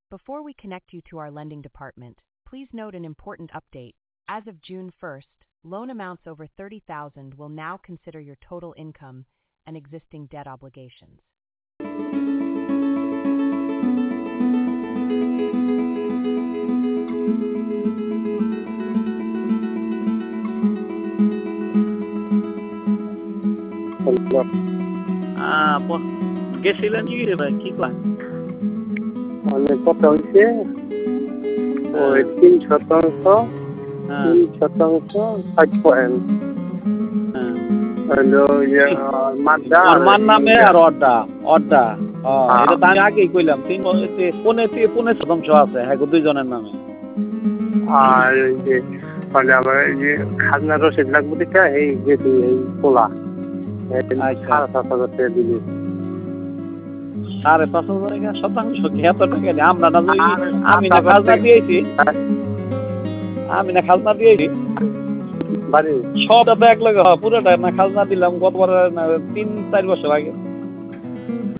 Before we connect you to our lending department, please note an important update. As of June 1st, loan amounts over $30,000 will now consider your total income and existing debt obligations. গেছিলেন কি রে ভাই, কি কয়? মানে কত হয়েছে ওই 3% 5 পয়েন্ট ওর নামে আর অড্ডা অড্ডা এটা তো আমি আগেই কইলাম 3.5% আছে হ্যাঁ দুইজনের নামে। আর ওই যে মানে আমার এই যে খাজনার রসিদ লাগবে দেখা এই যে এই পোলা 7,500 টাকা দিলি 5,500 শতাংশ কি এত টাকা নেই? আমরা না আমি না খাজনা দিয়েছি বাড়ি সবটা তো এক লগে পুরোটা না খাজনা দিলাম গতবার 3-4 বছর আগে।